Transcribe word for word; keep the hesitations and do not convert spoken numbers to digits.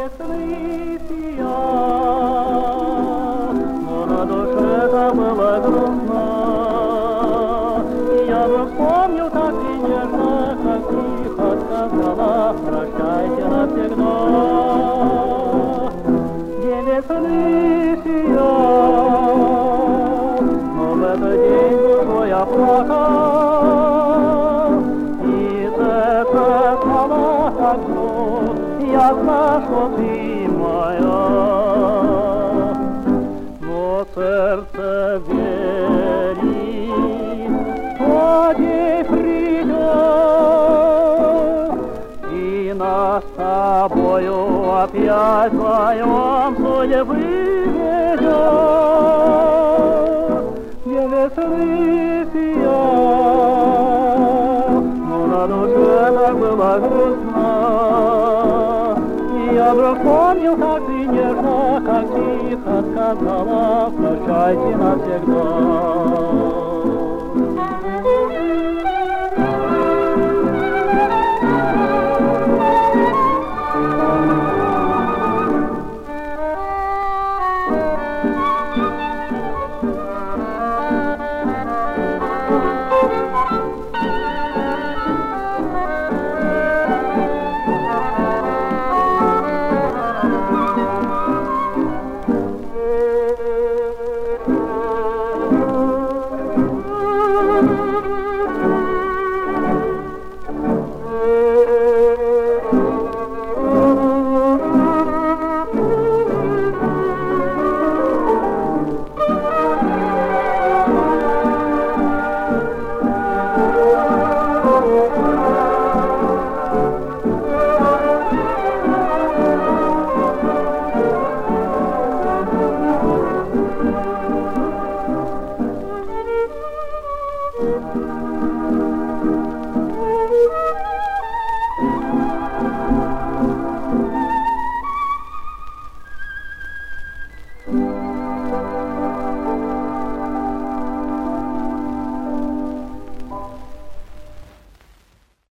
весны сиял, но на душе-то было грустно. Я бы вспомнил так и нежно, как тихо сказала: прощайте навсегда. День весны сиял, но в этот день душой я плакал, и сердце стало так грустно. Ясно, что ты моя, но сердце верит, что день придет, и нас с тобою опять вдвоем судьбы ведет. День весны сиял, но на душе так было грустно. Я вдруг помнил, как ты нежно, как тихо сказала: прощайте навсегда.